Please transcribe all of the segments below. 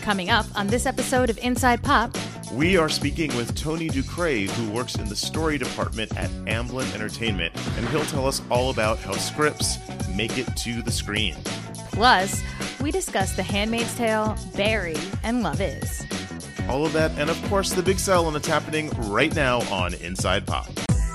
Coming up on this episode of Inside Pop, we are speaking with Tony Ducré, who works in the story department at Amblin Entertainment, and he'll tell us all about how scripts make it to the screen. Plus, we discuss The Handmaid's Tale, Barry, and Love Is. All of that, and of course the big sell, and it's happening right now on Inside Pop.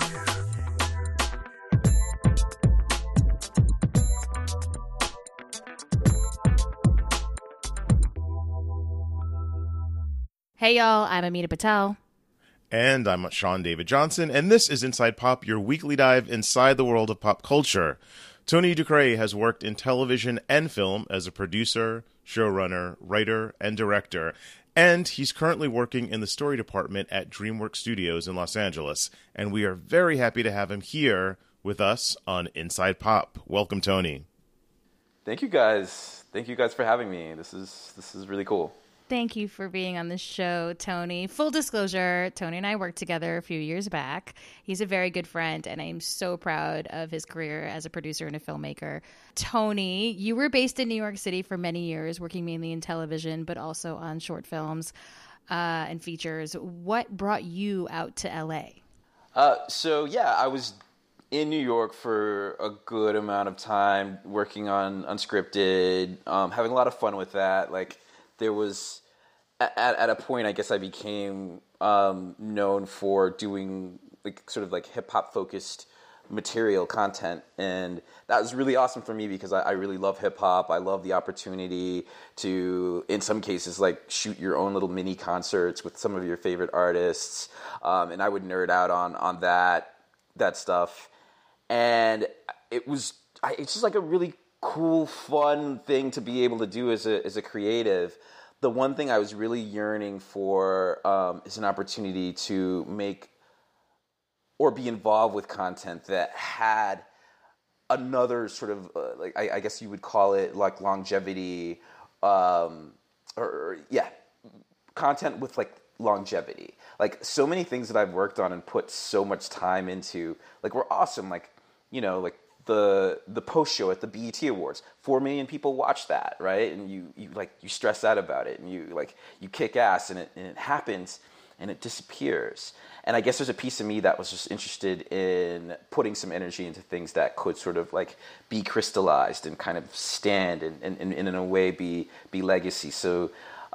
Hey y'all, I'm Amita Patel. And I'm Sean David Johnson, and this is Inside Pop, your weekly dive inside the world of pop culture. Tony Ducré has worked in television and film as a producer, showrunner, writer, and director, and he's currently working in the story department at DreamWorks Studios in Los Angeles, and we are very happy to have him here with us on Inside Pop. Welcome, Tony. Thank you guys. Thank you guys for having me. This is really cool. Thank you for being on the show, Tony. Full disclosure, Tony and I worked together a few years back. He's a very good friend, and I'm so proud of his career as a producer and a filmmaker. Tony, you were based in New York City for many years, working mainly in television, but also on short films and features. What brought you out to LA? I was in New York for a good amount of time, working on Unscripted, having a lot of fun with that. There was at a point, I guess I became known for doing hip hop focused material content, and that was really awesome for me because I really love hip hop. I love the opportunity to, in some cases, shoot your own little mini concerts with some of your favorite artists, and I would nerd out on that stuff, and it's just a really cool, fun thing to be able to do as a creative. The one thing I was really yearning for is an opportunity to make or be involved with content that had another sort of, I guess you would call it longevity, content with longevity. So many things that I've worked on and put so much time into, were awesome. The post show at the BET Awards, 4 million people watch that, right? And you stress out about it, and you kick ass, and it happens, and it disappears. And I guess there's a piece of me that was just interested in putting some energy into things that could sort of be crystallized and kind of stand and in a way be legacy. So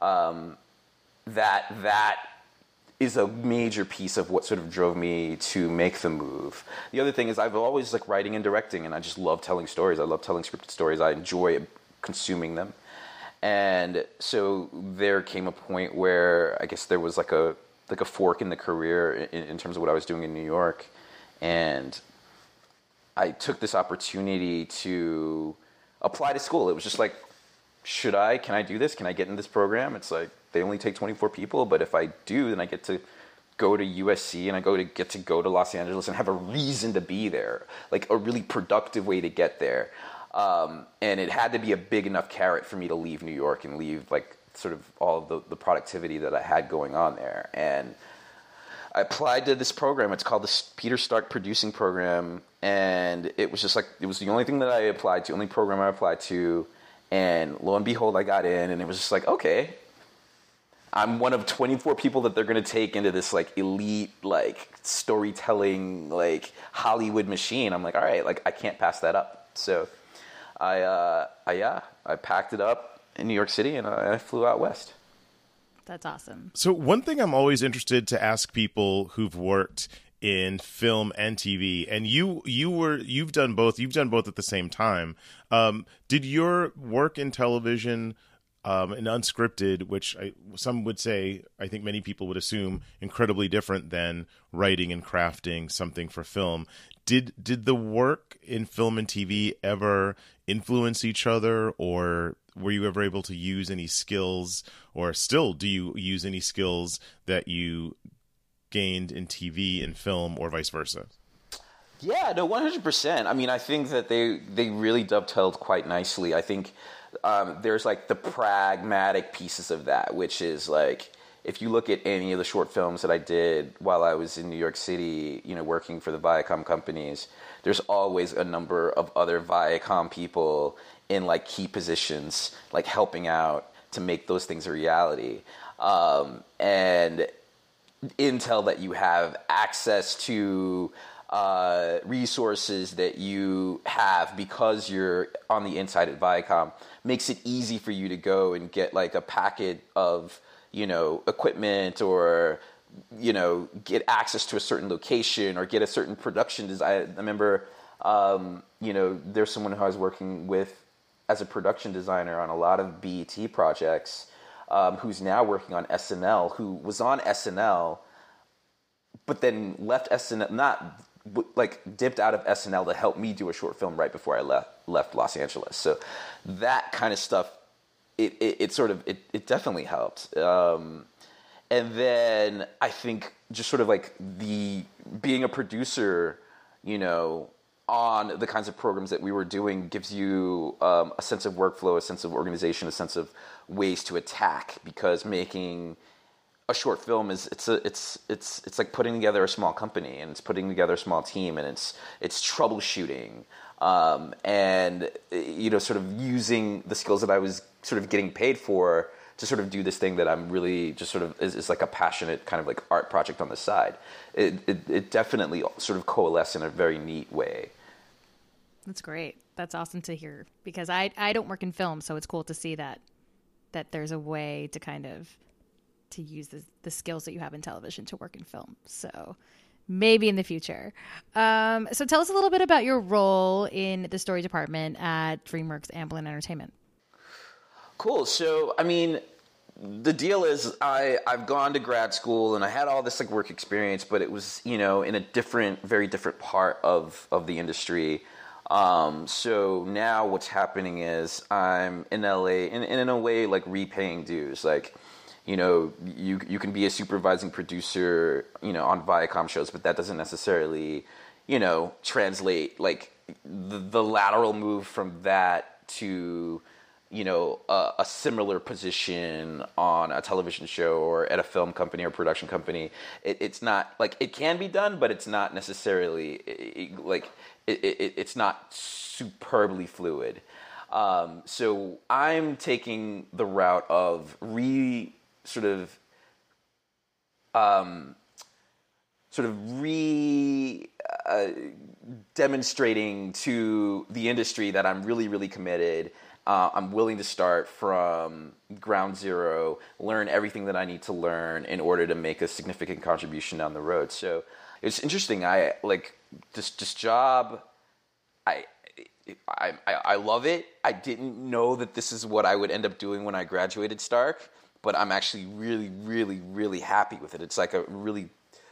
that is a major piece of what sort of drove me to make the move. The other thing is I've always writing and directing, and I just love telling stories. I love telling scripted stories. I enjoy consuming them. And so there came a point where I guess there was a fork in the career in terms of what I was doing in New York. And I took this opportunity to apply to school. It was just can I do this? Can I get in this program? It's they only take 24 people, but if I do, then I get to go to USC, and I get to go to Los Angeles and have a reason to be there, a really productive way to get there. And it had to be a big enough carrot for me to leave New York and leave sort of all of the productivity that I had going on there. And I applied to this program. It's called the Peter Stark Producing Program, and it was just it was the only thing that I applied to, only program I applied to. And lo and behold, I got in, and it was just okay, I'm one of 24 people that they're going to take into this elite storytelling Hollywood machine. I'm all right, I can't pass that up. So I packed it up in New York City, and I flew out west. That's awesome. So one thing I'm always interested to ask people who've worked in film and TV, and you've done both. You've done both at the same time. Did your work in television and unscripted, which some would say, I think many people would assume, incredibly different than writing and crafting something for film. Did the work in film and TV ever influence each other, or were you ever able to use any skills, or still do you use any skills that you gained in TV and film, or vice versa? Yeah, no, 100%. I mean, I think that they really dovetailed quite nicely. I think there's the pragmatic pieces of that, which is if you look at any of the short films that I did while I was in New York City, working for the Viacom companies, there's always a number of other Viacom people in key positions, helping out, to make those things a reality. And intel that you have access to, resources that you have because you're on the inside at Viacom makes it easy for you to go and get like a packet of, equipment, or, get access to a certain location, or get a certain production design. I remember, there's someone who I was working with as a production designer on a lot of BET projects, who's now working on SNL, who was on SNL, but then left SNL, dipped out of SNL to help me do a short film right before I left Los Angeles. So that kind of stuff, it definitely helped. And then I think just sort of like being a producer, on the kinds of programs that we were doing gives you a sense of workflow, a sense of organization, a sense of ways to attack, because making a short film it's like putting together a small company, and it's putting together a small team, and it's troubleshooting, and sort of using the skills that I was sort of getting paid for to sort of do this thing that I'm really just sort of is like a passionate kind of like art project on the side. It definitely sort of coalesced in a very neat way. That's great. That's awesome to hear, because I don't work in film, so it's cool to see that there's a way to kind of to use the skills that you have in television to work in film. So maybe in the future. So tell us a little bit about your role in the story department at DreamWorks Amblin Entertainment. Cool. So, I mean, the deal is I've gone to grad school and I had all this like work experience, but it was, in a very different part of the industry. So now what's happening is I'm in LA and in a way like repaying dues. Like, you can be a supervising producer, on Viacom shows, but that doesn't necessarily, translate like the lateral move from that to, a similar position on a television show or at a film company or production company. It's not like it can be done, but it's not necessarily it's not superbly fluid. So I'm taking the route of demonstrating to the industry that I'm really, really committed. I'm willing to start from ground zero, learn everything that I need to learn in order to make a significant contribution down the road. So it's interesting. I like this job. I love it. I didn't know that this is what I would end up doing when I graduated Stark, but I'm actually really, really, really happy with it. It's like a really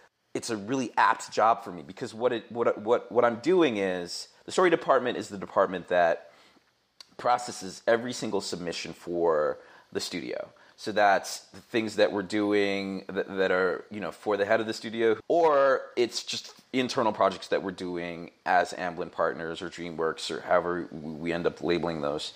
apt job for me, because what I'm doing is the story department is the department that processes every single submission for the studio. So that's the things that we're doing that are, for the head of the studio, or it's just internal projects that we're doing as Amblin Partners or DreamWorks or however we end up labeling those.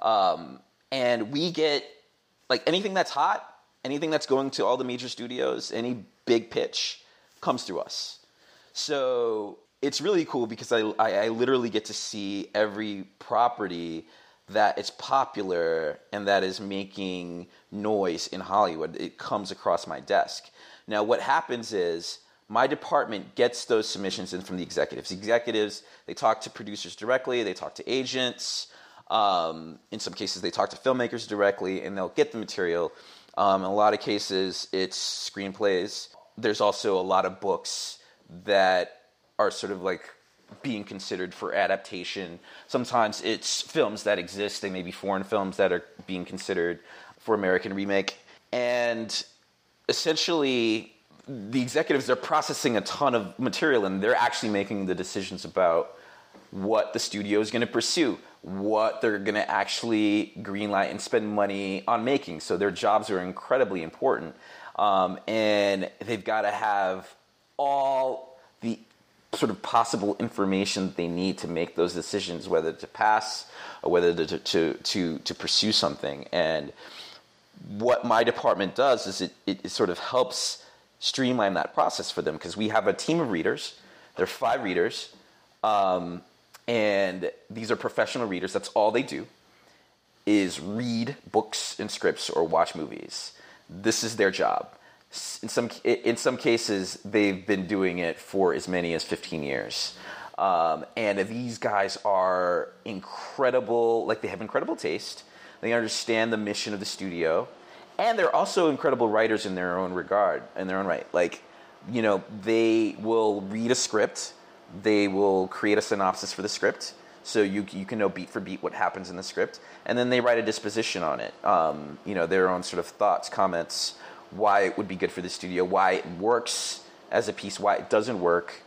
And we get like anything that's hot, anything that's going to all the major studios, any big pitch comes through us. So it's really cool because I literally get to see every property that is popular and that is making noise in Hollywood. It comes across my desk. Now, what happens is my department gets those submissions in from the executives. The executives, they talk to producers directly, they talk to agents. In some cases, they talk to filmmakers directly, and they'll get the material. In a lot of cases, it's screenplays. There's also a lot of books that are sort of like being considered for adaptation. Sometimes it's films that exist. They may be foreign films that are being considered for American remake. And essentially, the executives, they're processing a ton of material, and they're actually making the decisions about what the studio is going to pursue, what they're going to actually greenlight and spend money on making. So their jobs are incredibly important. And they've got to have all the sort of possible information they need to make those decisions, whether to pass or whether to pursue something. And what my department does is it sort of helps streamline that process for them, because we have a team of readers. There are 5 readers, and these are professional readers. That's all they do. is read books and scripts or watch movies. This is their job. In some cases, they've been doing it for as many as 15 years. And these guys are incredible. Like, they have incredible taste. They understand the mission of the studio. And they're also incredible writers in their own regard, in their own right. Like, you know, they will read a script. They will create a synopsis for the script, so you can know beat for beat what happens in the script. And then they write a disposition on it. You know, their own sort of thoughts, comments, why it would be good for the studio, why it works as a piece, why it doesn't work.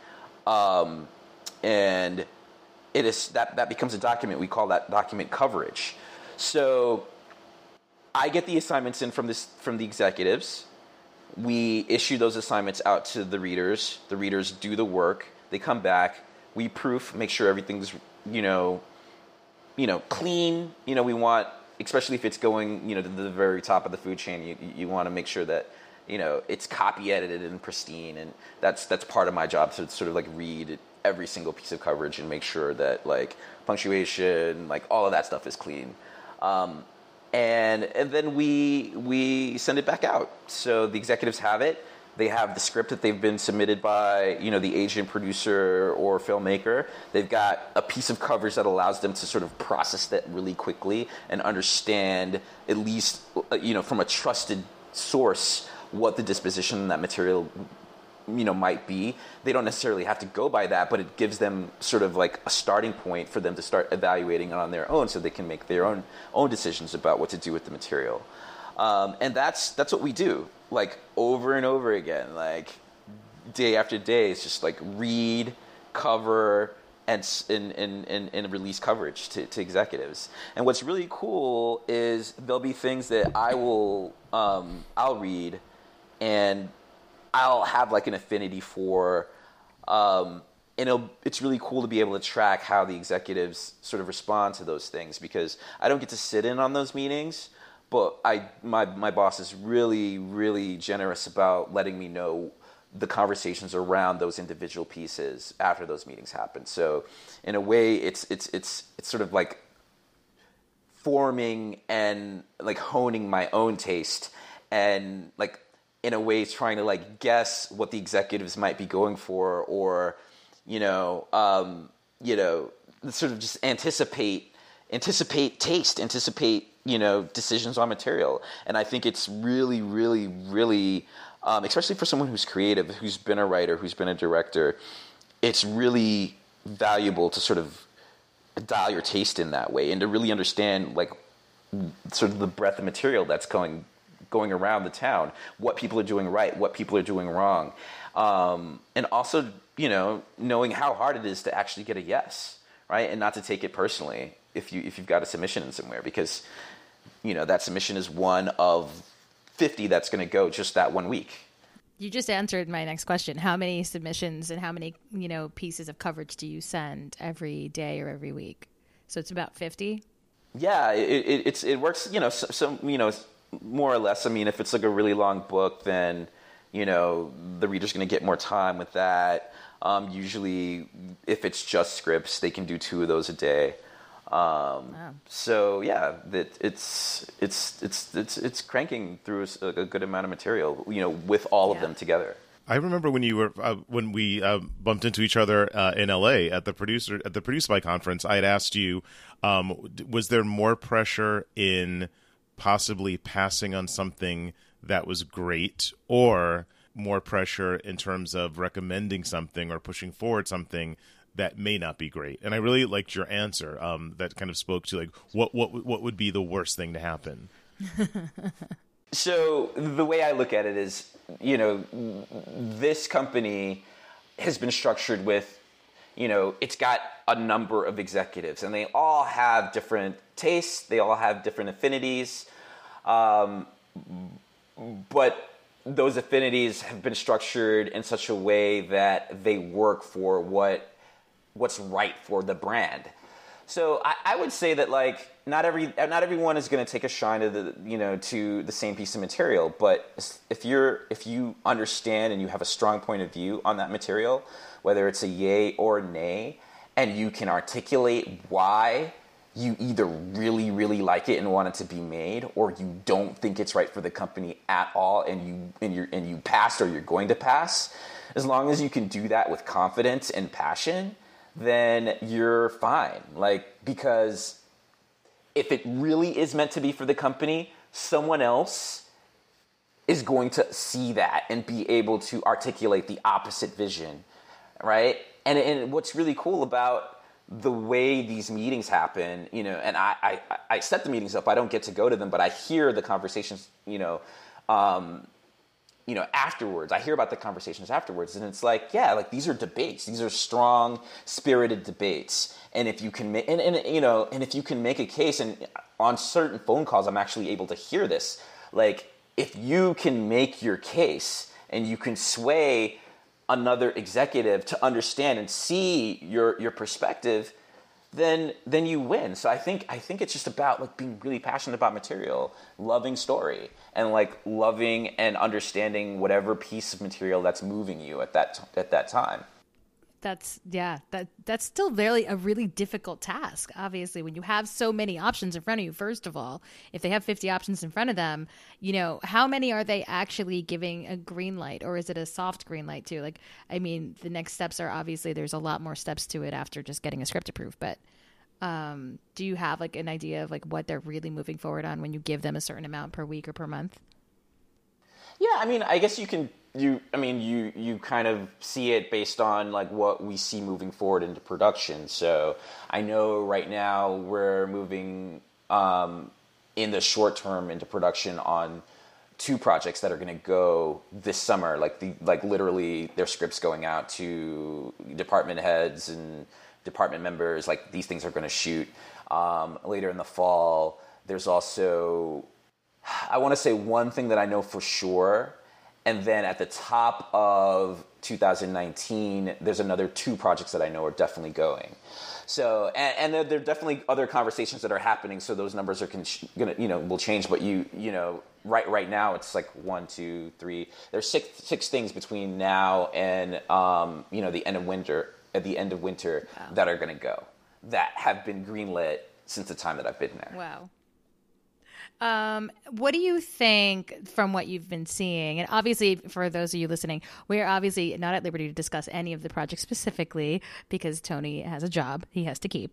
And it is that becomes a document. We call that document coverage. So I get the assignments in from the executives. We issue those assignments out to the readers. The readers do the work. They come back. We proof, make sure everything's clean. You know, we want, especially if it's going, you know, to the very top of the food chain, you want to make sure that, you know, it's copy edited and pristine. And that's part of my job, to sort of like read every single piece of coverage and make sure that, like, punctuation, like, all of that stuff is clean. And then we send it back out. So the executives have it. They have the script that they've been submitted by, you know, the agent, producer, or filmmaker. They've got a piece of coverage that allows them to sort of process that really quickly and understand, at least, you know, from a trusted source, what the disposition of that material, you know, might be. They don't necessarily have to go by that, but it gives them sort of like a starting point for them to start evaluating it on their own, so they can make their own decisions about what to do with the material. And that's what we do, like, over and over again, like, day after day. It's just like read, cover, and release coverage to executives. And what's really cool is there'll be things that I'll read, and I'll have like an affinity for, and it's really cool to be able to track how the executives sort of respond to those things, because I don't get to sit in on those meetings, but my boss is really, really generous about letting me know the conversations around those individual pieces after those meetings happen. So in a way, it's sort of like forming and like honing my own taste, and like, in a way, it's trying to like guess what the executives might be going for, or sort of just anticipate taste, anticipate, you know, decisions on material. And I think it's really, really, really, especially for someone who's creative, who's been a writer, who's been a director, it's really valuable to sort of dial your taste in that way, and to really understand, like, sort of the breadth of material that's going around the town, what people are doing right, what people are doing wrong. And also, you know, knowing how hard it is to actually get a yes, right? And not to take it personally if you've got a submission in somewhere, because, you know, that submission is one of 50 that's going to go just that 1 week. You just answered my next question. How many submissions and how many, you know, pieces of coverage do you send every day or every week? So it's about 50? Yeah, it works, you know, so you know, more or less. I mean, if it's like a really long book, then, you know, the reader's going to get more time with that. Usually, if it's just scripts, they can do 2 of those a day. Wow. So yeah, it's cranking through a good amount of material, you know, with all of them together. I remember when when we bumped into each other in LA at the Produce By conference. I had asked you, was there more pressure in possibly passing on something that was great, or more pressure in terms of recommending something or pushing forward something that may not be great? And I really liked your answer. That kind of spoke to, like, what would be the worst thing to happen. So the way I look at it is, you know, this company has been structured with, you know, it's got a number of executives, and they all have different tastes. They all have different affinities. But those affinities have been structured in such a way that they work for what's right for the brand. So I would say that, like, not everyone is going to take a shine to the same piece of material. But if you understand and you have a strong point of view on that material, whether it's a yay or nay, and you can articulate why you either really, really like it and want it to be made, or you don't think it's right for the company at all, and you passed or you're going to pass. As long as you can do that with confidence and passion, then you're fine. Like, because if it really is meant to be for the company, someone else is going to see that and be able to articulate the opposite vision, right? And what's really cool about the way these meetings happen, you know, and I set the meetings up. I don't get to go to them, but I hear the conversations, afterwards. I hear about the conversations afterwards, and it's like, yeah, like these are debates. These are strong, spirited debates. And if you can make, and if you can make a case, and on certain phone calls, I'm actually able to hear this. Like, if you can make your case and you can sway another executive to understand and see your perspective, then you win. So I think it's just about like being really passionate about material, loving story, and like loving and understanding whatever piece of material that's moving you at that time. That's still a really difficult task. Obviously, when you have so many options in front of you, first of all, if they have 50 options in front of them, you know, how many are they actually giving a green light, or is it a soft green light too? Like, I mean, the next steps are obviously there's a lot more steps to it after just getting a script approved. But do you have like an idea of like what they're really moving forward on when you give them a certain amount per week or per month? Yeah, I mean, I guess you kind of see it based on like what we see moving forward into production. So I know right now we're moving in the short term into production on 2 projects that are going to go this summer. Like literally, their scripts going out to department heads and department members. Like, these things are going to shoot later in the fall. There's also, I want to say one thing that I know for sure, and then at the top of 2019, there's another 2 projects that I know are definitely going. So, and there are definitely other conversations that are happening. So those numbers are gonna, will change. But right now it's like 1, 2, 3. There's six things between now and the end of winter. At the end of winter, wow, that are going to go, that have been greenlit since the time that I've been there. Wow. What do you think from what you've been seeing? And obviously, for those of you listening, we're obviously not at liberty to discuss any of the projects specifically because Tony has a job he has to keep.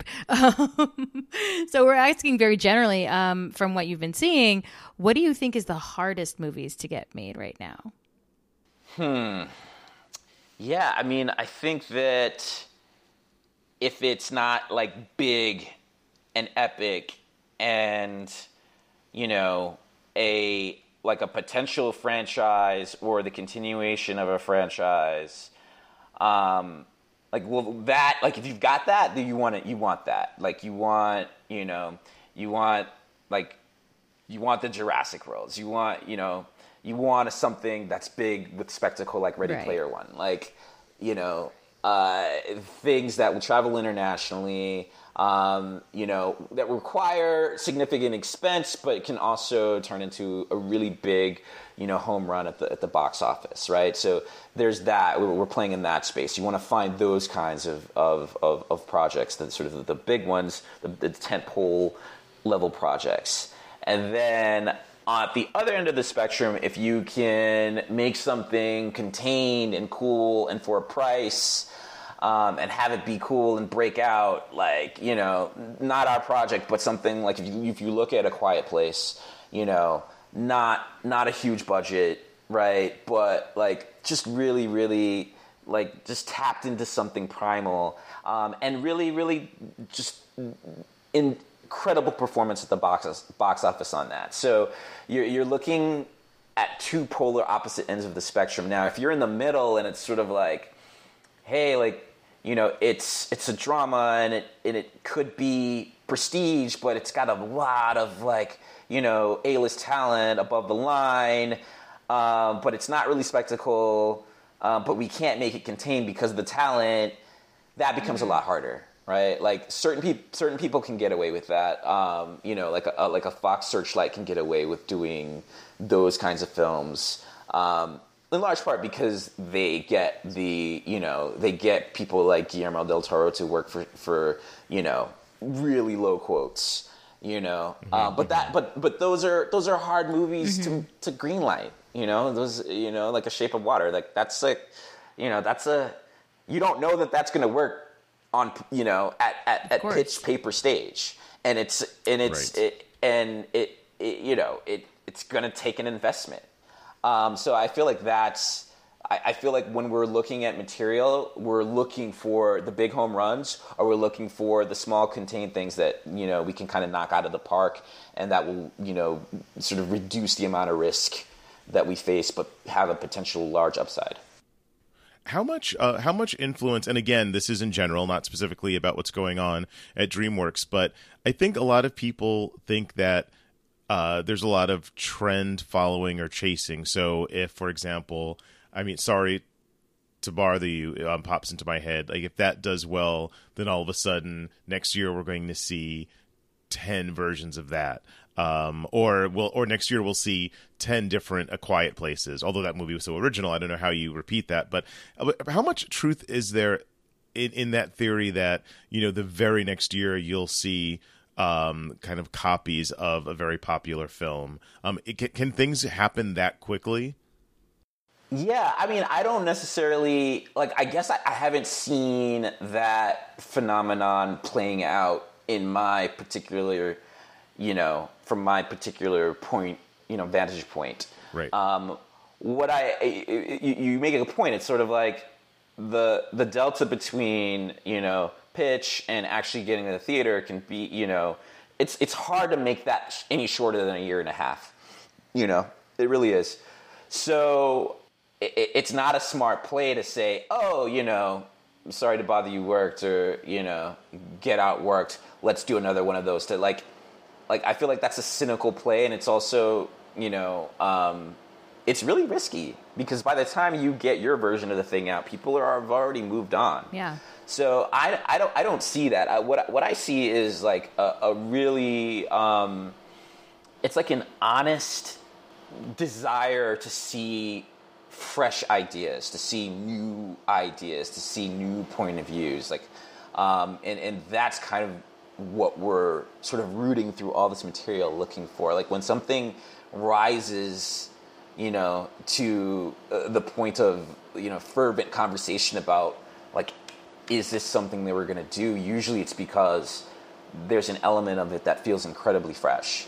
So we're asking very generally, from what you've been seeing, what do you think is the hardest movies to get made right now? Yeah, I mean, I think that if it's not like big and epic and, a potential franchise or the continuation of a franchise, if you've got that, then you want that. Like, you want the Jurassic Worlds. You want something that's big with spectacle, like Ready Player One. Like, things that will travel internationally, that require significant expense, but can also turn into a really big, home run at the box office, right? So there's that. We're playing in that space. You want to find those kinds of projects, that sort of the big ones, the tentpole level projects. And then at the other end of the spectrum, if you can make something contained and cool and for a price, and have it be cool and break out, like, not our project, but something like if you look at A Quiet Place, not a huge budget, right? But like just really, really like just tapped into something primal, and really, really just incredible performance at the box office on that. So you're looking at 2 polar opposite ends of the spectrum. Now, if you're in the middle and it's sort of like, hey, like, it's a drama and it could be prestige, but it's got a lot of like, A-list talent above the line, but it's not really spectacle, but we can't make it contained because of the talent, that becomes a lot harder. Right, like certain people can get away with that. Like a Fox Searchlight can get away with doing those kinds of films, in large part because they get people like Guillermo del Toro to work for really low quotes, but those are hard movies to greenlight, those, like A Shape of Water, like that's like, you don't know that that's going to work on, at pitch paper stage. And it's going to take an investment. So I feel like I feel like when we're looking at material, we're looking for the big home runs, or we're looking for the small contained things that, we can kind of knock out of the park, and that will, sort of reduce the amount of risk that we face, but have a potential large upside. How much influence, and again, this is in general, not specifically about what's going on at DreamWorks, but I think a lot of people think that there's a lot of trend following or chasing. So if, for example, sorry to bother you, pops into my head, like if that does well, then all of a sudden next year we're going to see 10 versions of that. Or next year we'll see 10 different A Quiet Places. Although that movie was so original, I don't know how you repeat that. But how much truth is there in that theory that, the very next year you'll see kind of copies of a very popular film? Can things happen that quickly? Yeah, I don't necessarily, I guess I haven't seen that phenomenon playing out in my particular, from my particular point, vantage point. Right. You make a point. It's sort of like the delta between, pitch and actually getting to the theater can be, it's hard to make that any shorter than a year and a half. It really is. So it's not a smart play to say, oh, sorry to bother you worked, or, Get Out worked. Let's do another one of those. To like I feel like that's a cynical play, and it's also, it's really risky, because by the time you get your version of the thing out, people have already moved on. Yeah. So I don't see that. What I see is like a really, it's like an honest desire to see fresh ideas, to see new ideas, to see new point of views, and that's kind of what we're sort of rooting through all this material, looking for. Like when something rises, to the point of, fervent conversation about, is this something that we're going to do? Usually it's because there's an element of it that feels incredibly fresh.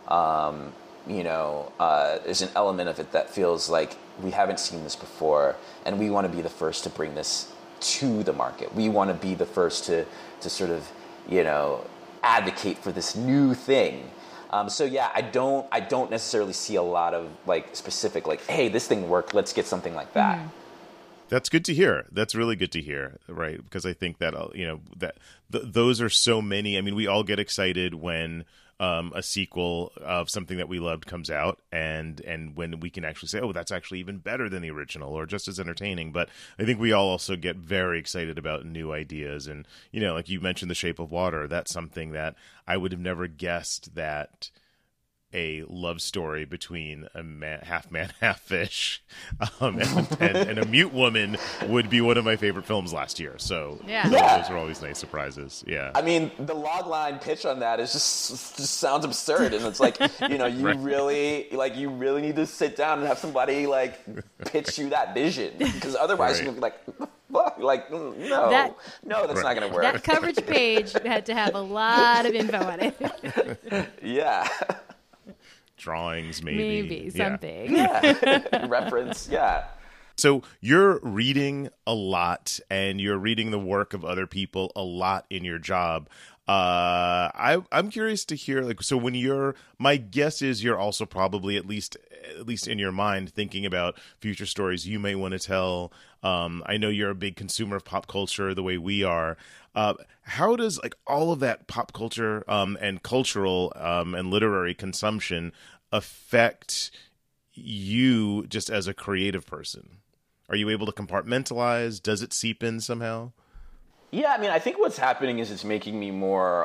There's an element of it that feels like we haven't seen this before, and we want to be the first to bring this to the market. We want to be the first to sort of, advocate for this new thing. So yeah, I don't necessarily see a lot of specific, hey, this thing worked, let's get something like that. Mm-hmm. That's good to hear. That's really good to hear, right? Because I think that, those are so many. I mean, we all get excited when a sequel of something that we loved comes out, and when we can actually say, oh, that's actually even better than the original, or just as entertaining. But I think we all also get very excited about new ideas. And, like you mentioned The Shape of Water, that's something that I would have never guessed that a love story between a half man, half fish, and a mute woman would be one of my favorite films last year. So those are always nice surprises. Yeah. I mean, the log line pitch on that is just sounds absurd, and it's like, you right. really need to sit down and have somebody pitch you that vision, because otherwise you're gonna be no, that's not going to work. That coverage page had to have a lot of info on it. Yeah. Drawings, maybe something. Yeah. Reference, yeah. So you're reading a lot, and you're reading the work of other people a lot in your job. I'm curious to hear, so when my guess is you're also probably at least in your mind thinking about future stories you may want to tell. I know you're a big consumer of pop culture the way we are. How does all of that pop culture and cultural and literary consumption affect you just as a creative person? Are you able to compartmentalize? Does it seep in somehow? Yeah, I think what's happening is it's making me more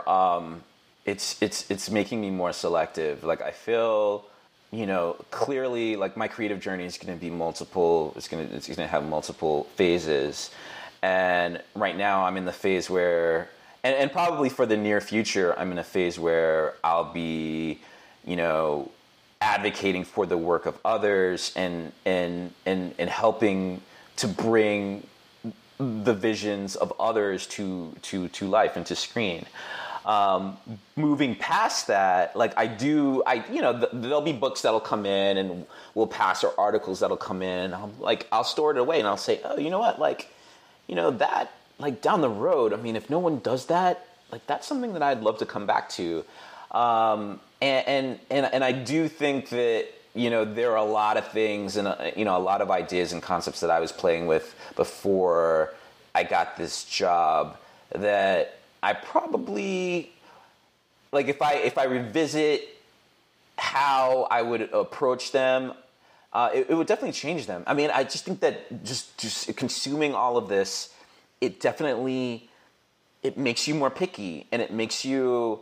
it's making me more selective. I feel, clearly my creative journey is going to be multiple. It's going to have multiple phases. And right now I'm in the phase where, and probably for the near future, I'm in a phase where I'll be, advocating for the work of others and helping to bring the visions of others to life and to screen. Moving past that, there'll be books that'll come in and we'll pass, or articles that'll come in. I'll store it away and I'll say, oh, you know what, that, down the road, I mean, if no one does that, that's something that I'd love to come back to. And I do think that, there are a lot of things and, a lot of ideas and concepts that I was playing with before I got this job that I probably, if I revisit how I would approach them, it would definitely change them. I mean, I just think that just consuming all of this, it makes you more picky, and it makes you,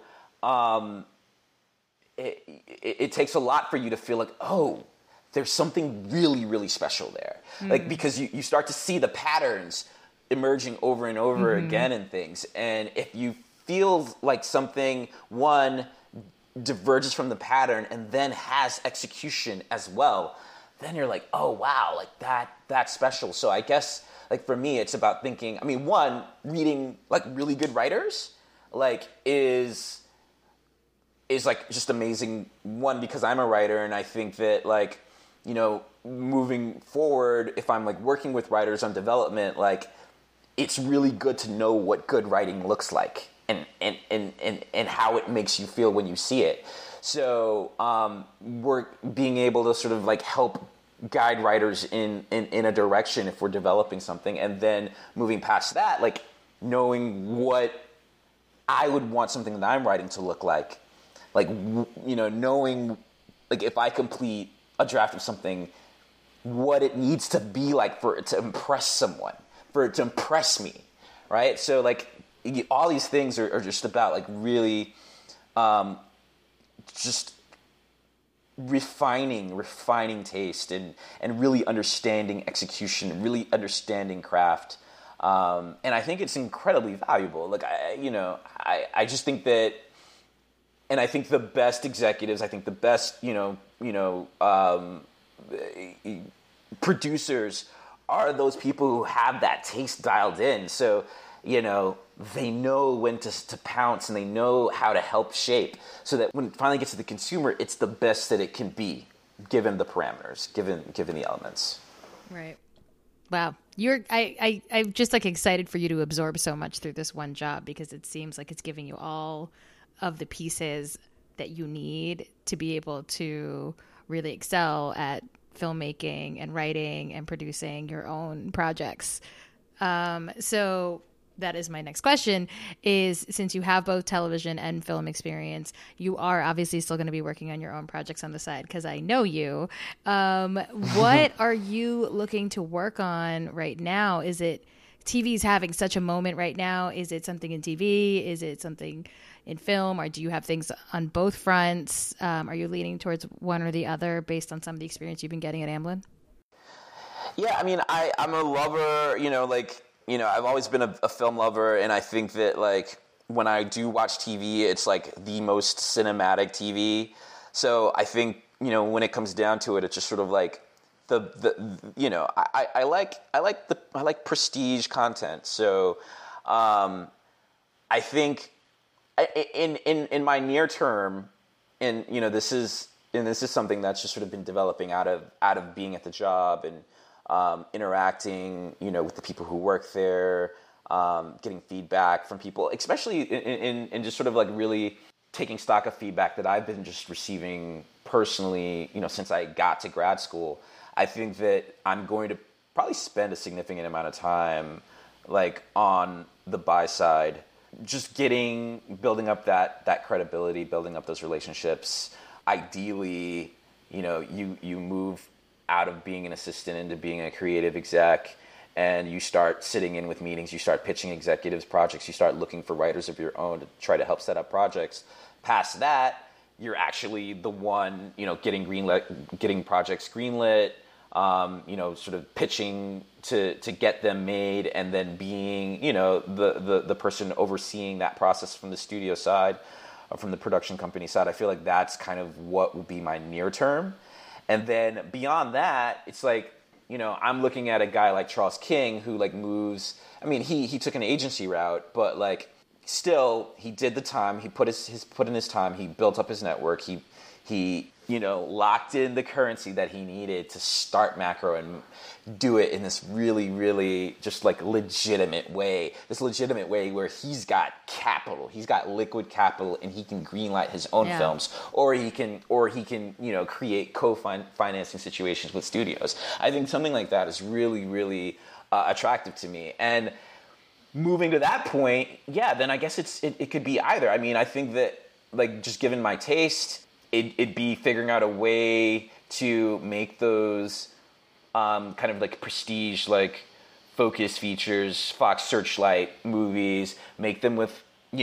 it takes a lot for you to feel like, oh, there's something really, really special there. Because you start to see the patterns emerging over and over again in things. And if you feel like something, one, diverges from the pattern and then has execution as well, then you're like, oh, wow, that's special. So I guess, for me, it's about thinking, I mean, one, reading, really good writers, is just amazing. One, because I'm a writer, and I think that, moving forward, if I'm, working with writers on development, it's really good to know what good writing looks like and how it makes you feel when you see it. So we're being able to sort of help guide writers in a direction if we're developing something, and then moving past that, knowing what I would want something that I'm writing to look like, knowing if I complete a draft of something, what it needs to be like for it to impress someone, for it to impress me, right? So all these things are just about really just refining taste and really understanding execution, really understanding craft. And I think it's incredibly valuable. I just think that, and I think the best executives, I think the best, producers are those people who have that taste dialed in. So, they know when to pounce, and they know how to help shape, so that when it finally gets to the consumer, it's the best that it can be, given the parameters, given the elements. Right. Wow. I'm just excited for you to absorb so much through this one job, because it seems like it's giving you all of the pieces that you need to be able to really excel at filmmaking and writing and producing your own projects. So that is my next question is, since you have both television and film experience, you are obviously still going to be working on your own projects on the side, because I know you. What are you looking to work on right now? Is it TV's having such a moment right now? Is it something in TV? Is it something in film? Or do you have things on both fronts? Are you leaning towards one or the other based on some of the experience you've been getting at Amblin? Yeah, I mean, I'm a lover, I've always been a film lover, and I think that, when I do watch TV, it's, the most cinematic TV. So I think, when it comes down to it, it's just sort of, I like prestige content. So I think in my near term, and this is something that's just sort of been developing out of being at the job and interacting, with the people who work there, getting feedback from people, especially in just sort of really taking stock of feedback that I've been just receiving personally, since I got to grad school. I think that I'm going to probably spend a significant amount of time on the buy side, just building up that credibility, building up those relationships. Ideally, you move out of being an assistant into being a creative exec, and you start sitting in with meetings, you start pitching executives projects, you start looking for writers of your own to try to help set up projects. Past that, you're actually the one, getting projects greenlit, sort of pitching to get them made, and then being, the person overseeing that process from the studio side, or from the production company side. I feel like that's kind of what will be my near term. And then beyond that, it's like, I'm looking at a guy like Charles King, who like moves. I mean, he took an agency route, but like still he did the time. He put in his time. He built up his network. He locked in the currency that he needed to start Macro and do it in this really, really just like legitimate way. This legitimate way where he's got capital, he's got liquid capital, and he can greenlight his own films, or he can create co-financing situations with studios. I think something like that is really, really attractive to me. And moving to that point, then I guess it could be either. I mean, I think that like just given my taste, it'd be figuring out a way to make those kind of like prestige, like focus features, Fox Searchlight movies, make them with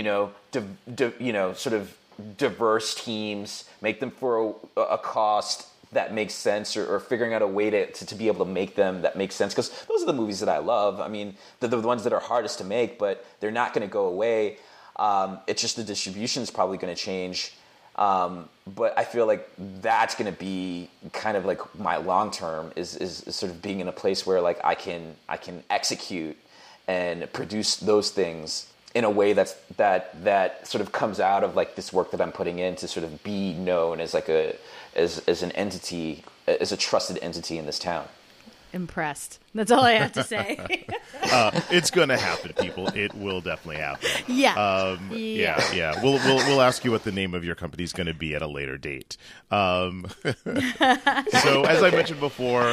sort of diverse teams, make them for a cost that makes sense, or figuring out a way to be able to make them that makes sense, because those are the movies that I love. I mean, they're the ones that are hardest to make, but they're not going to go away. It's just the distribution is probably going to change. But I feel like that's going to be kind of like my long term is sort of being in a place where like I can execute and produce those things in a way that sort of comes out of like this work that I'm putting in to sort of be known as like as an entity, as a trusted entity in this town. Impressed. That's all I have to say. It's going to happen, people. It will definitely happen. Yeah. Yeah. We'll ask you what the name of your company is going to be at a later date. So, as I mentioned before,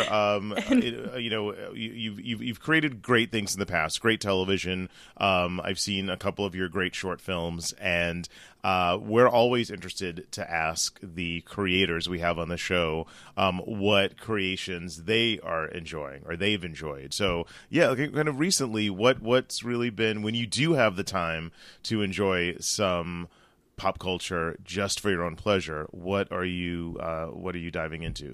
you've created great things in the past, great television. I've seen a couple of your great short films, and we're always interested to ask the creators we have on the show what creations they are enjoying or they've enjoyed. So kind of recently, what's really been, when you do have the time to enjoy some pop culture just for your own pleasure, what are you diving into?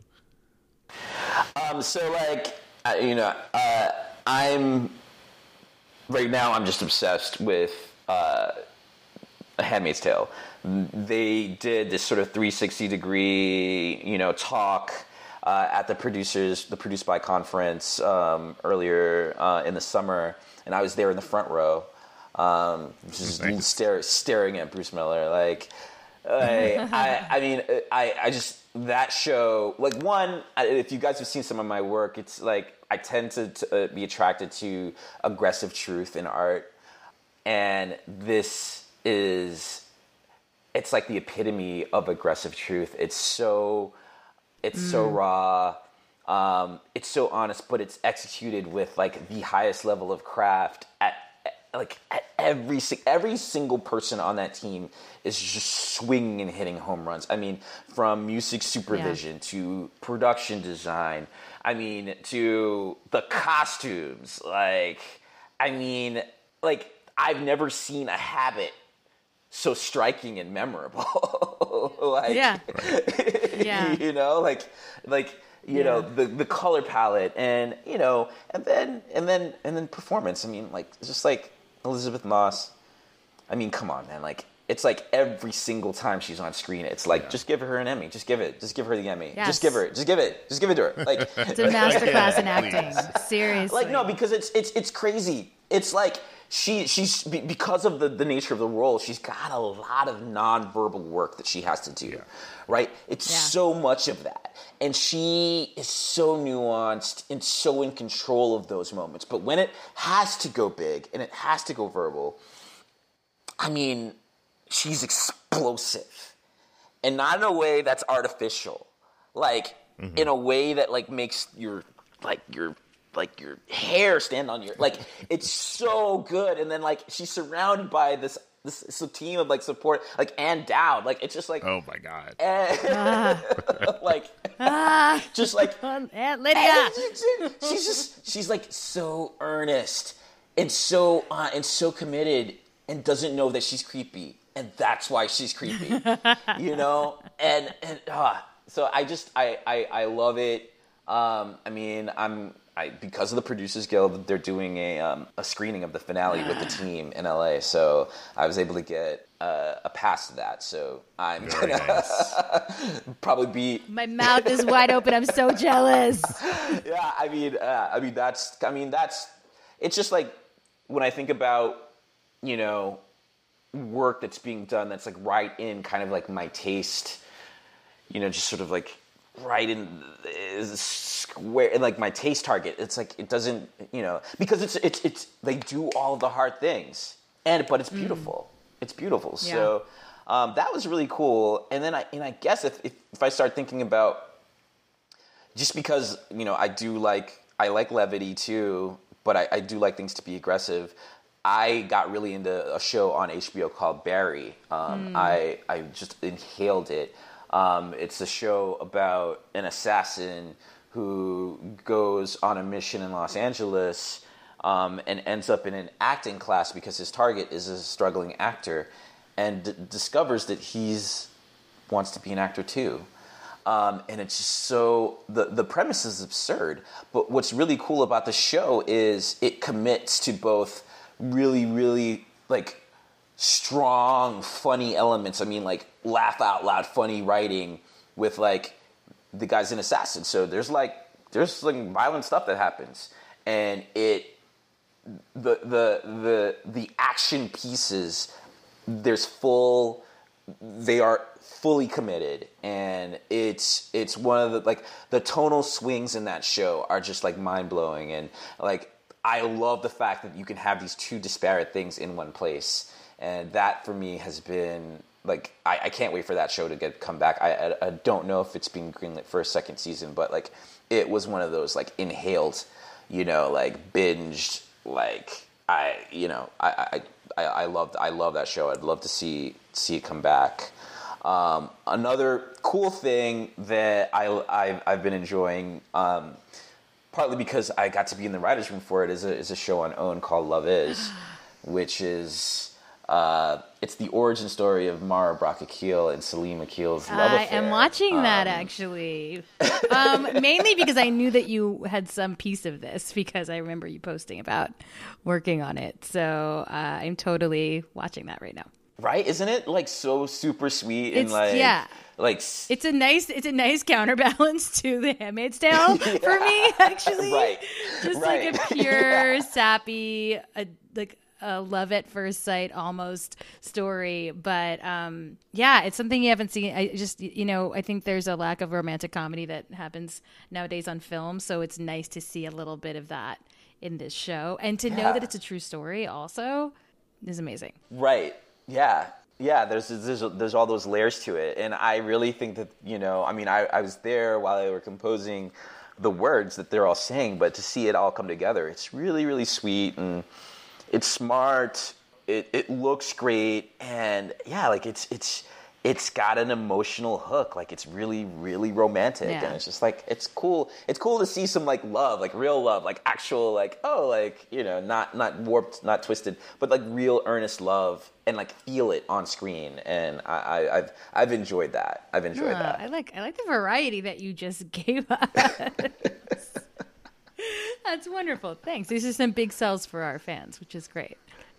I'm right now I'm just obsessed with A Handmaid's Tale. They did this sort of 360-degree, talk at the Produce By conference earlier in the summer, and I was there in the front row, just staring at Bruce Miller. Like, I mean, I just, that show, like, if you guys have seen some of my work, it's like I tend to be attracted to aggressive truth in art, and this is, it's like the epitome of aggressive truth. It's so raw, it's so honest, but it's executed with like the highest level of craft. At every single person on that team is just swinging and hitting home runs. I mean, from music supervision to production design, I mean, to the costumes. Like, I mean, like, I've never seen a habit so striking and memorable. The color palette, and then performance. I mean, like, it's just like Elizabeth Moss. I mean, come on, man. Like, it's like every single time she's on screen, it's like, just give her an Emmy. Just give her the Emmy. Yes. Just give it to her. Like, it's a masterclass in acting. Seriously. Like, no, because it's crazy. It's like, she's because of the nature of the role, she's got a lot of nonverbal work that she has to do, right? It's so much of that, and she is so nuanced and so in control of those moments. But when it has to go big and it has to go verbal, I mean, she's explosive, and not in a way that's artificial, like in a way that like makes your hair stand on your, like, it's so good. And then like she's surrounded by this team of like support, like Ann Dowd, like it's just like, oh my god, just like Aunt Lydia. She's like so earnest and so committed, and doesn't know that she's creepy, and that's why she's creepy, and so I love it. I mean, because of the Producers Guild, they're doing a screening of the finale with the team in LA, so I was able to get a pass to that. So I'm gonna probably be. My mouth is wide open. I'm so jealous. Yeah, I mean that's it's just like when I think about, you know, work that's being done that's like right in kind of like my taste, you know, just sort of like right in square and like my taste target. It's like it doesn't, you know, because it's they do all the hard things but it's beautiful. It's beautiful. Yeah. So that was really cool. And then I guess if I start thinking about, just because, you know, I like levity too, but I do like things to be aggressive. I got really into a show on HBO called Barry. I just inhaled it. It's a show about an assassin who goes on a mission in Los Angeles and ends up in an acting class because his target is a struggling actor, and discovers that wants to be an actor too. And it's just so, the premise is absurd, but what's really cool about the show is it commits to both really, really like strong, funny elements. I mean, like laugh out loud, funny writing with like the guy's an assassin. So there's violent stuff that happens, and the action pieces, they are fully committed, and it's one of the, like, the tonal swings in that show are just like mind blowing, and like I love the fact that you can have these two disparate things in one place, and that for me has been like I can't wait for that show to come back. I don't know if it's being greenlit for a second season, but like it was one of those like inhaled, you know, like binged, like I love that show. I'd love to see it come back. Another cool thing that I've been enjoying, partly because I got to be in the writers' room for it, is a show on OWN called Love Is, which is it's the origin story of Mara Brock Akil and Salim Akil's love affair. I am watching that, actually, mainly because I knew that you had some piece of this, because I remember you posting about working on it. So I'm totally watching that right now. Right? Isn't it like so super sweet and like it's a nice counterbalance to The Handmaid's Tale for me, actually. Right. Just like a pure sappy, like a love at first sight almost story, but it's something you haven't seen. I think there's a lack of romantic comedy that happens nowadays on film, so it's nice to see a little bit of that in this show, and to know that it's a true story also is amazing. Right. Yeah. There's all those layers to it, and I really think that, you know, I mean, I was there while they were composing the words that they're all saying, but to see it all come together, it's really, really sweet, and it's smart. It looks great, and like it's got an emotional hook. Like it's really, really romantic, and it's just like it's cool. It's cool to see some like love, like real love, like actual, like not warped, not twisted, but like real earnest love, and like feel it on screen. And I've enjoyed that. I've enjoyed that. I like the variety that you just gave us. That's wonderful. Thanks. These are some big sells for our fans, which is great.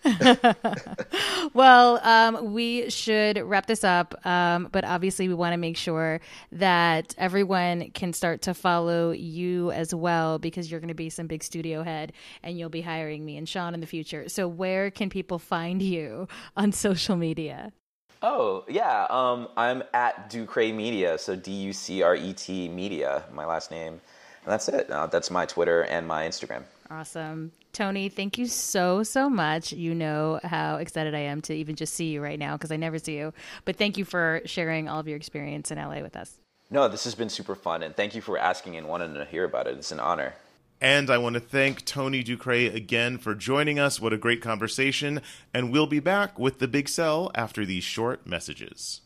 Well, we should wrap this up, but obviously we want to make sure that everyone can start to follow you as well, because you're going to be some big studio head and you'll be hiring me and Sean in the future. So where can people find you on social media? Oh, yeah. I'm at Ducret Media, so DUCRET Media, my last name. And that's it. That's my Twitter and my Instagram. Awesome. Tony, thank you so much. You know how excited I am to even just see you right now, because I never see you. But thank you for sharing all of your experience in LA with us. No, this has been super fun, and thank you for asking and wanting to hear about it. It's an honor. And I want to thank Tony Ducret again for joining us. What a great conversation. And we'll be back with The Big Sell after these short messages.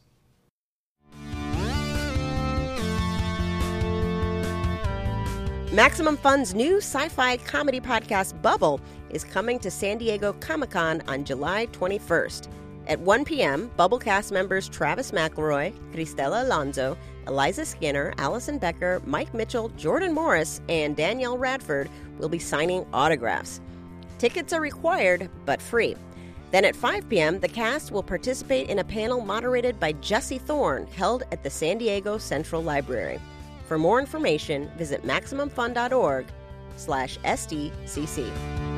Maximum Fun's new sci-fi comedy podcast, Bubble, is coming to San Diego Comic-Con on July 21st. At 1 p.m., Bubble cast members Travis McElroy, Cristela Alonso, Eliza Skinner, Allison Becker, Mike Mitchell, Jordan Morris, and Danielle Radford will be signing autographs. Tickets are required, but free. Then at 5 p.m., the cast will participate in a panel moderated by Jesse Thorne, held at the San Diego Central Library. For more information, visit MaximumFun.org/SDCC.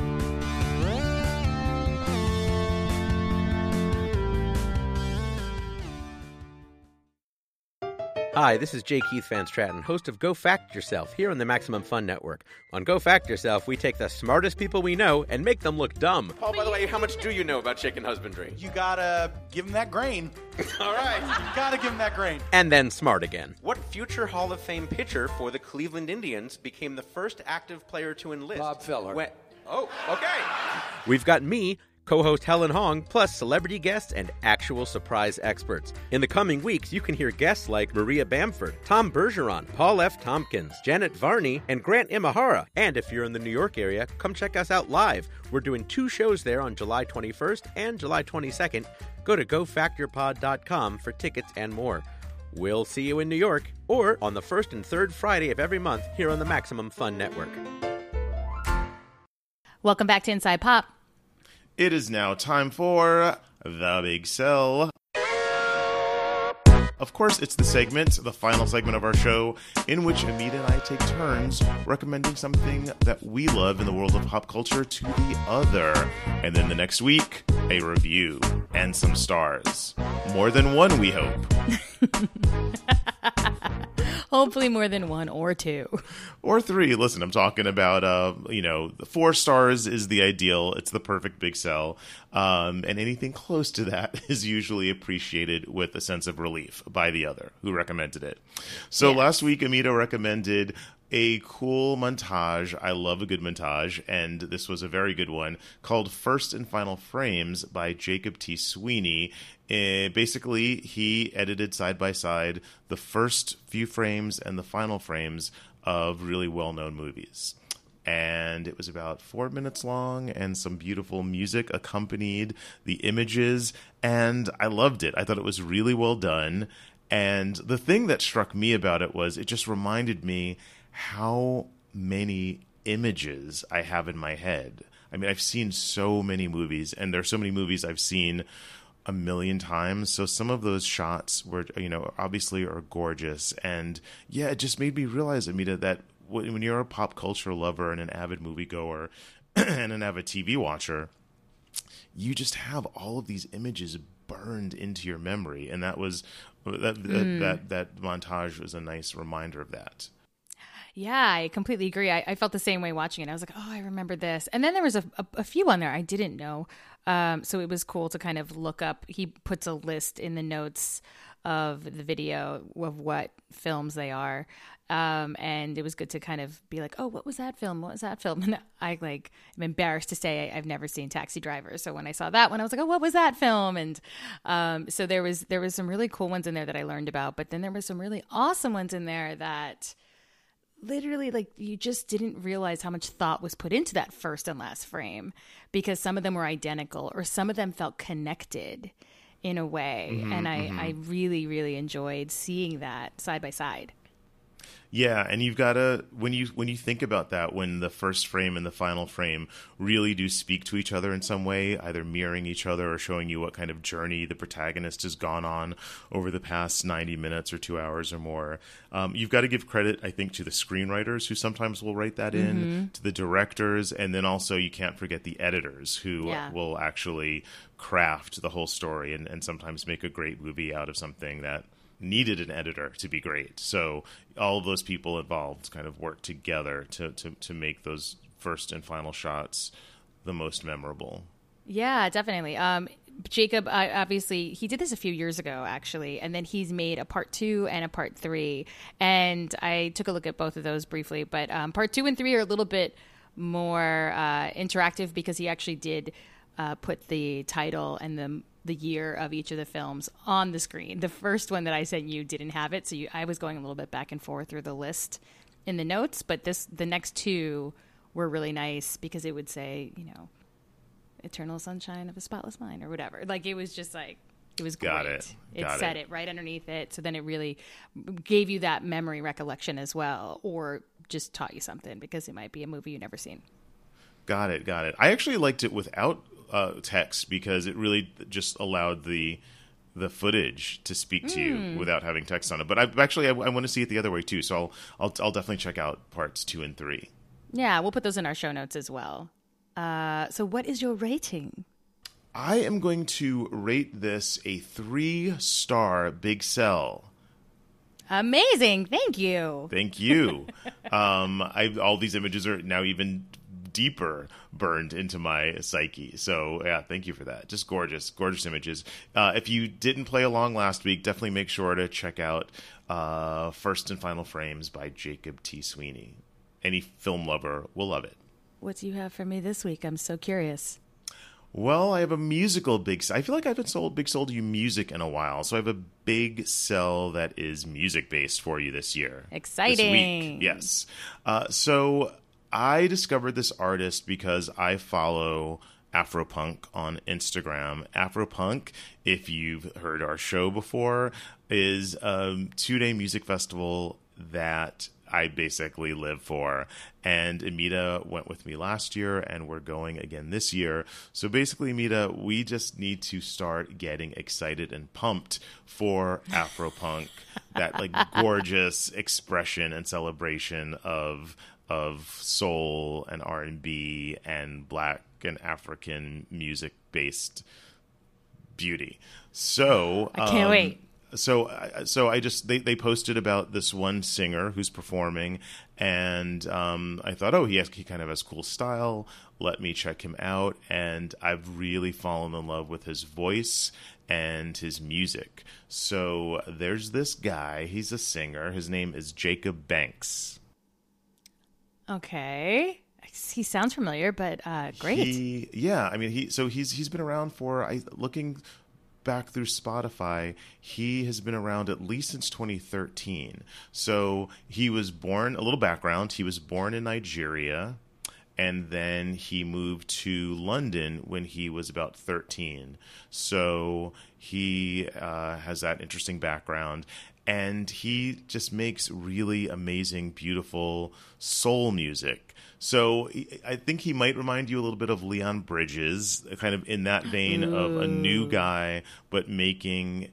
Hi, this is J. Keith Van Stratton, host of Go Fact Yourself here on the Maximum Fun Network. On Go Fact Yourself, we take the smartest people we know and make them look dumb. Paul, by the way, how much do you know about chicken husbandry? You gotta give him that grain. All right. You gotta give him that grain. And then smart again. What future Hall of Fame pitcher for the Cleveland Indians became the first active player to enlist? Bob Feller. Oh, okay. We've got me, co-host Helen Hong, plus celebrity guests and actual surprise experts. In the coming weeks, you can hear guests like Maria Bamford, Tom Bergeron, Paul F. Tompkins, Janet Varney, and Grant Imahara. And if you're in the New York area, come check us out live. We're doing 2 shows there on July 21st and July 22nd. Go to gofactyourpod.com for tickets and more. We'll see you in New York, or on the first and third Friday of every month here on the Maximum Fun Network. Welcome back to Inside Pop. It is now time for The Big Sell. Of course, it's the final segment of our show, in which Amita and I take turns recommending something that we love in the world of pop culture to the other. And then the next week, a review and some stars. More than one, we hope. Hopefully more than 1 or 2. Or 3. Listen, I'm talking about, 4 stars is the ideal. It's the perfect big sell. And anything close to that is usually appreciated with a sense of relief by the other who recommended it. So Last week, Amita recommended a cool montage. I love a good montage, and this was a very good one, called First and Final Frames by Jacob T. Sweeney. Basically, he edited side by side the first few frames and the final frames of really well-known movies. And it was about 4 minutes long, and some beautiful music accompanied the images, and I loved it. I thought it was really well done. And the thing that struck me about it was it just reminded me how many images I have in my head. I mean, I've seen so many movies, and there are so many movies I've seen a million times. So some of those shots were, obviously are gorgeous. And yeah, it just made me realize, Amita, that when you're a pop culture lover and an avid moviegoer and an avid TV watcher, you just have all of these images burned into your memory. And that was that montage was a nice reminder of that. Yeah, I completely agree. I felt the same way watching it. I was like, oh, I remember this. And then there was a few on there I didn't know. So it was cool to kind of look up. He puts a list in the notes of the video of what films they are. And it was good to kind of be like, oh, what was that film? What was that film? And I'm embarrassed to say I've never seen Taxi Driver. So when I saw that one, I was like, oh, what was that film? And so there was some really cool ones in there that I learned about. But then there was some really awesome ones in there that literally, you just didn't realize how much thought was put into that first and last frame, because some of them were identical or some of them felt connected in a way. And I really, really enjoyed seeing that side by side. Yeah, and you've got to, when you think about that, when the first frame and the final frame really do speak to each other in some way, either mirroring each other or showing you what kind of journey the protagonist has gone on over the past 90 minutes or 2 hours or more, you've got to give credit, I think, to the screenwriters who sometimes will write that in, to the directors, and then also you can't forget the editors who will actually craft the whole story and sometimes make a great movie out of something that needed an editor to be great. So all of those people involved kind of work together to make those first and final shots the most memorable. Yeah, definitely. Jacob, obviously, he did this a few years ago, actually, and then he's made a part 2 and a part 3. And I took a look at both of those briefly, but part 2 and 3 are a little bit more interactive, because he actually did put the title and the year of each of the films on the screen. The first one that I sent you didn't have it, so I was going a little bit back and forth through the list in the notes, but the next 2 were really nice, because it would say, Eternal Sunshine of a Spotless Mind or whatever. It was just It was Got great. it. It Got said it. it right underneath it. So then it really gave you that memory recollection as well, or just taught you something because it might be a movie you've never seen. Got it. I actually liked it without text because it really just allowed the footage to speak to you without having text on it. But I want to see it the other way too. So I'll definitely check out parts 2 and 3. Yeah, we'll put those in our show notes as well. So what is your rating? I am going to rate this a 3-star Big Cell. Amazing. Thank you. Thank you. All these images are now even deeper burned into my psyche. So yeah, thank you for that. Just gorgeous images. If you didn't play along last week, definitely make sure to check out First and Final Frames by Jacob T. Sweeney. Any film lover will love it. What do you have for me this week? I'm so curious. Well, I have a musical big sell. I feel like I haven't big sold you music in a while. So I have a big sell that is music based for you this year. Exciting. This week. Yes. So I discovered this artist because I follow Afropunk on Instagram. Afropunk, if you've heard our show before, is a 2-day music festival that I basically live for. And Amita went with me last year, and we're going again this year. So basically, Amita, we just need to start getting excited and pumped for Afropunk, that like gorgeous expression and celebration of soul and R&B and Black and African music based beauty. So I can't wait. So they posted about this one singer who's performing, and I thought, oh, he kind of has cool style. Let me check him out, and I've really fallen in love with his voice and his music. So there's this guy. He's a singer. His name is Jacob Banks. Okay. He sounds familiar, but great. He's been around for looking back through Spotify, he has been around at least since 2013. So he was born, a little background, he was born in Nigeria, and then he moved to London when he was about 13. So he has that interesting background, and he just makes really amazing, beautiful soul music. So I think he might remind you a little bit of Leon Bridges, kind of in that vein of a new guy, but making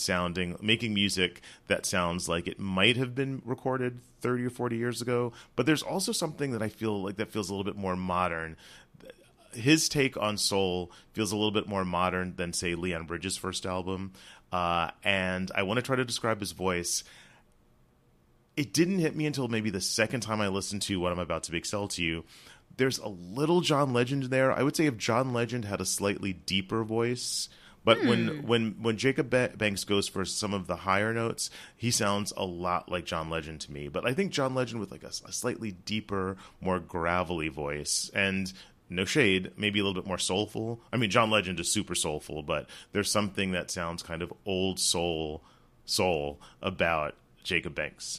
music that sounds like it might have been recorded 30 or 40 years ago. But there's also something that I feel like that feels a little bit more modern. His take on soul feels a little bit more modern than, say, Leon Bridges' first album. And I want to try to describe his voice. It didn't hit me until maybe the second time I listened to what I'm about to big sell to you. There's a little John Legend there. I would say if John Legend had a slightly deeper voice, but when Jacob Banks goes for some of the higher notes, he sounds a lot like John Legend to me. But I think John Legend with like a slightly deeper, more gravelly voice, and no shade, maybe a little bit more soulful. I mean, John Legend is super soulful, but there's something that sounds kind of old soul about Jacob Banks.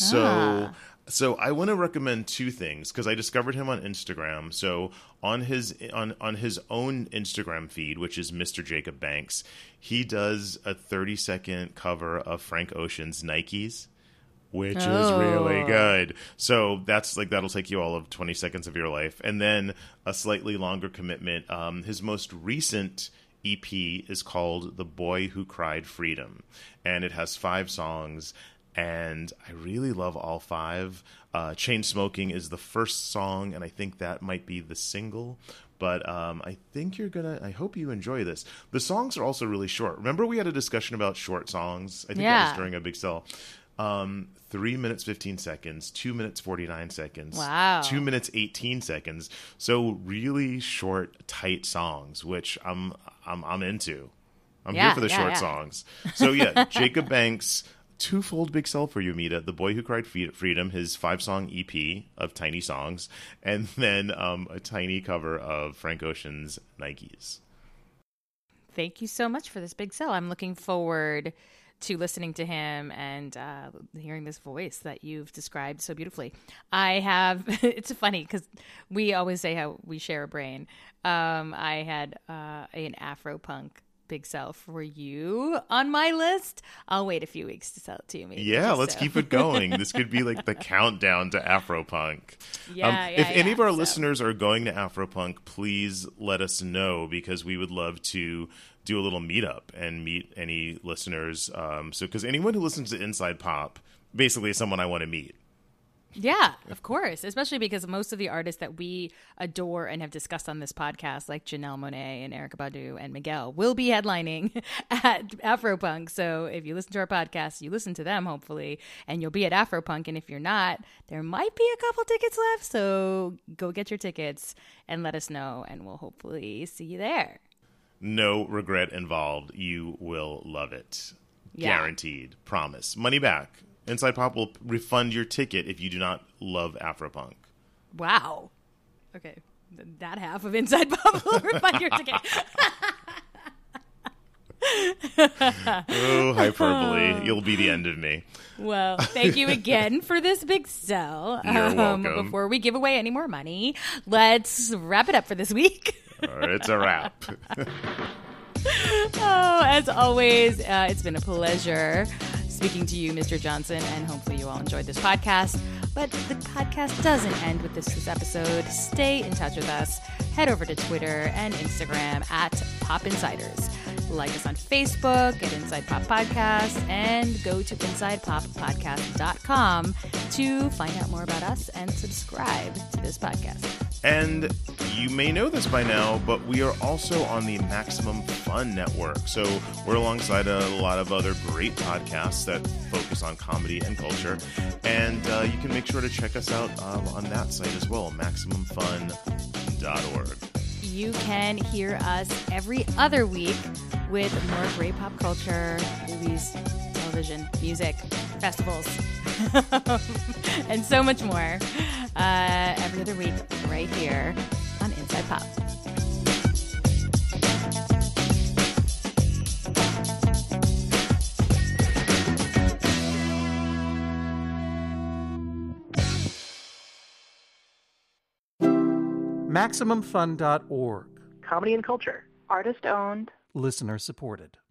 So I want to recommend two things because I discovered him on Instagram. So on his own Instagram feed, which is Mr. Jacob Banks, he does a 30-second cover of Frank Ocean's Nikes, which is really good. So that'll take you all of 20 seconds of your life. And then a slightly longer commitment. His most recent EP is called The Boy Who Cried Freedom, and it has 5 songs. And I really love all 5. Chain Smoking is the first song, and I think that might be the single. But I think I hope you enjoy this. The songs are also really short. Remember we had a discussion about short songs? I think that was during a big sell. 3 minutes, 15 seconds, 2 minutes, 49 seconds. Wow. 2 minutes, 18 seconds. So really short, tight songs, which I'm into. I'm here for the short songs. So yeah, Jacob Banks. Twofold big sell for you, Amita. The Boy Who Cried Freedom, his 5-song EP of tiny songs, and then a tiny cover of Frank Ocean's Nikes. Thank you so much for this big sell. I'm looking forward to listening to him and hearing this voice that you've described so beautifully. It's funny because we always say how we share a brain. I had an Afropunk big sell for you on my list. I'll wait a few weeks to sell it to you. Maybe, Yeah, let's keep it going. This could be like the countdown to Afropunk. If any of our listeners are going to Afropunk, please let us know, because we would love to do a little meetup and meet any listeners. Because anyone who listens to Inside Pop basically is someone I want to meet. Yeah, of course. Especially because most of the artists that we adore and have discussed on this podcast, like Janelle Monáe and Erykah Badu and Miguel, will be headlining at Afropunk. So if you listen to our podcast, you listen to them, hopefully, and you'll be at Afropunk. And if you're not, there might be a couple tickets left. So go get your tickets and let us know, and we'll hopefully see you there. No regret involved. You will love it. Yeah. Guaranteed. Promise. Money back. Inside Pop will refund your ticket if you do not love Afropunk. Wow. Okay. That half of Inside Pop will refund your ticket. Oh, hyperbole. You'll be the end of me. Well, thank you again for this big sell. You're welcome. Before we give away any more money, let's wrap it up for this week. It's a wrap. Oh, as always, it's been a pleasure speaking to you, Mr. Johnson, and hopefully you all enjoyed this podcast. But the podcast doesn't end with this episode. Stay in touch with us. Head over to Twitter and Instagram at Pop Insiders. Like us on Facebook at Inside Pop Podcast, and go to InsidePopPodcast.com to find out more about us and subscribe to this podcast. And you may know this by now, but we are also on the Maximum Fun Network. So we're alongside a lot of other great podcasts that focus on comedy and culture. And you can make sure to check us out on that site as well, MaximumFun.org. You can hear us every other week with more great pop culture, movies, television, music, festivals, and so much more every other week right here on Inside Pop. MaximumFun.org. Comedy and culture. Artist owned. Listener supported.